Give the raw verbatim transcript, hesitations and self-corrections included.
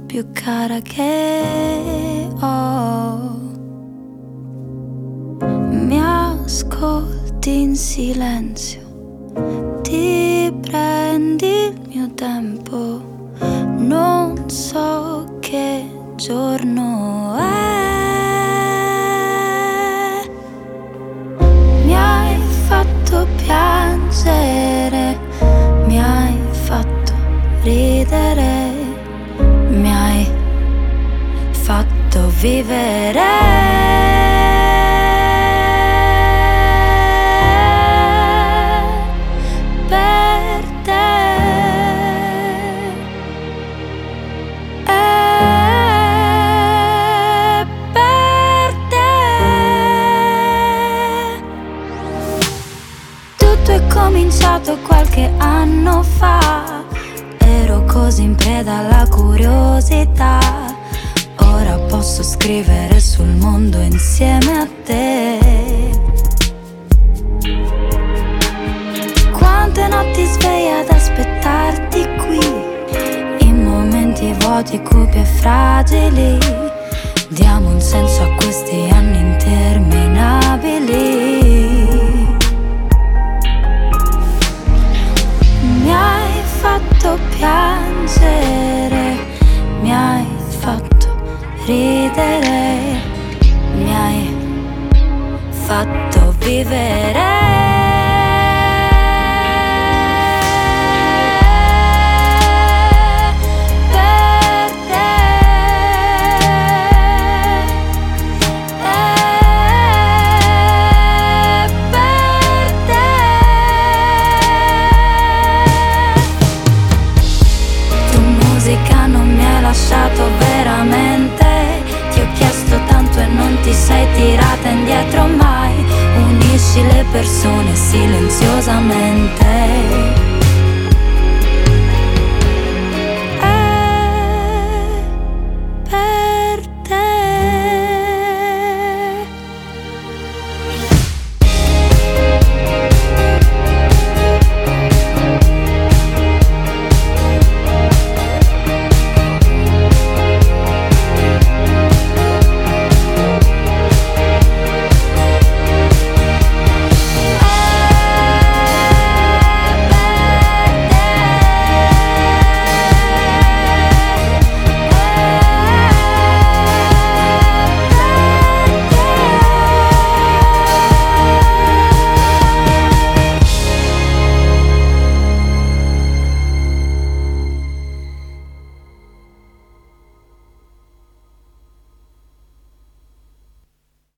più cara che ho. Mi ascolti in silenzio, ti prendi il mio tempo, non so che giorno è. Mi hai fatto piangere, mi hai fatto ridere, mi hai fatto vivere. Cominciato qualche anno fa, ero così in preda alla curiosità. Ora posso scrivere sul mondo insieme a te. Quante notti sveglia ad aspettarti qui, in momenti vuoti, cupi e fragili. Diamo un senso a questi anni interminabili. Mi hai fatto piangere, mi hai fatto ridere, mi hai fatto vivere. Lasciato veramente, ti ho chiesto tanto e non ti sei tirata indietro mai. Unisci le persone silenziosamente.